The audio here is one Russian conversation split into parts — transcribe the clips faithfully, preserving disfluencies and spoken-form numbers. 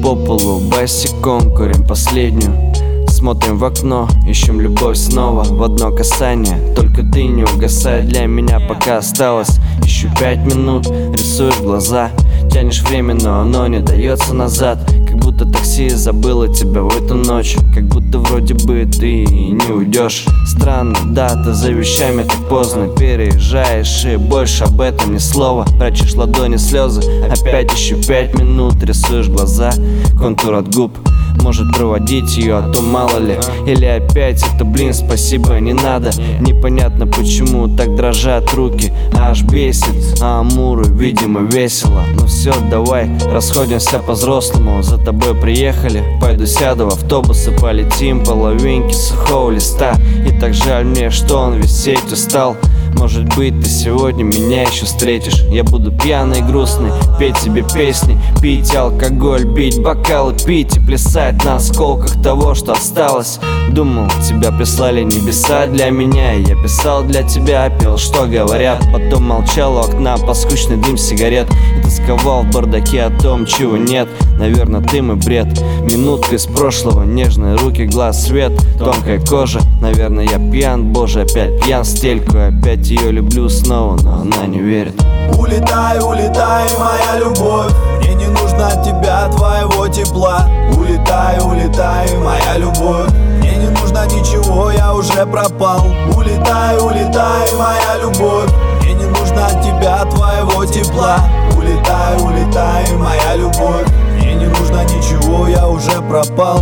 по полу босиком, курим последнюю. Смотрим в окно, ищем любовь снова в одно касание. Только ты не угасай, для меня пока осталось еще пять минут. Рисуешь глаза, тянешь время, но оно не дается назад. Как будто такси забыло тебя в эту ночь. Как будто вроде бы ты не уйдешь. Странно, да, ты за вещами так поздно переезжаешь, и больше об этом ни слова. Прячешь ладони слезы, опять еще пять минут. Рисуешь глаза, контур от губ. Может проводить ее, а то мало ли. Или опять это, блин, спасибо, не надо. Непонятно почему так дрожат руки, аж бесит. А амуры, видимо, весело. Ну все, давай, расходимся по-взрослому. За тобой приехали, пойду сяду в автобус и полетим. Половинки сухого листа. И так жаль мне, что он висеть устал. Может быть, ты сегодня меня еще встретишь. Я буду пьяный и грустный, петь тебе песни, пить алкоголь, бить бокалы, пить и плясать на осколках того, что осталось. Думал, тебя прислали небеса для меня, и я писал для тебя, пел, что говорят. Потом молчал у окна под скучный дым сигарет и тосковал в бардаке о том, чего нет. Наверное, ты мой бред. Минутка из прошлого, нежные руки, глаз, свет, тонкая кожа. Наверное, я пьян, боже, опять пьян в стельку. Опять ее люблю снова, но она не верит. Улетай, улетай, моя любовь. Мне не нужно от тебя твоего тепла. Улетай, улетай, моя любовь. Мне не нужно ничего, я уже пропал. Улетай, улетай, моя любовь. Мне не нужно от тебя твоего тепла. Улетай, улетай, моя любовь. Мне не нужно ничего, я уже пропал.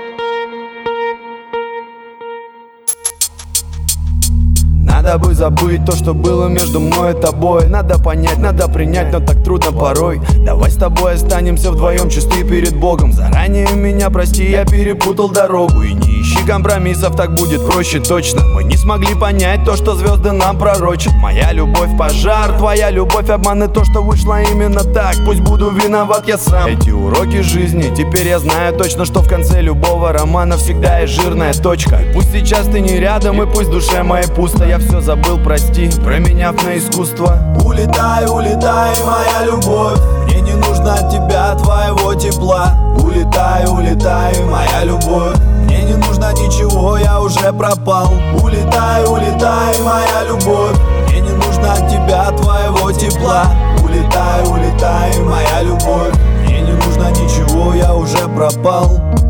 Надо бы забыть то, что было между мной и тобой. Надо понять, надо принять, но так трудно порой. Давай с тобой останемся вдвоем чисты перед Богом. Заранее меня прости, я перепутал дорогу. И не ищи компромиссов, так будет проще точно. Мы не смогли понять то, что звезды нам пророчат. Моя любовь пожар, твоя любовь обман. И то, что вышло именно так, пусть буду виноват я сам. Эти уроки жизни, теперь я знаю точно, что в конце любого романа всегда есть жирная точка. Пусть сейчас ты не рядом, и пусть в душе моей пусто. Я все забыл, прости, променяв на искусство. Улетай, улетай, моя любовь. Мне не нужно от тебя твоего тепла. Улетай, улетай, моя любовь. Мне не нужно ничего, я уже пропал. Улетай, улетай, моя любовь. Мне не нужно от тебя твоего тепла. Улетай, улетай, моя любовь. Мне не нужно ничего, я уже пропал.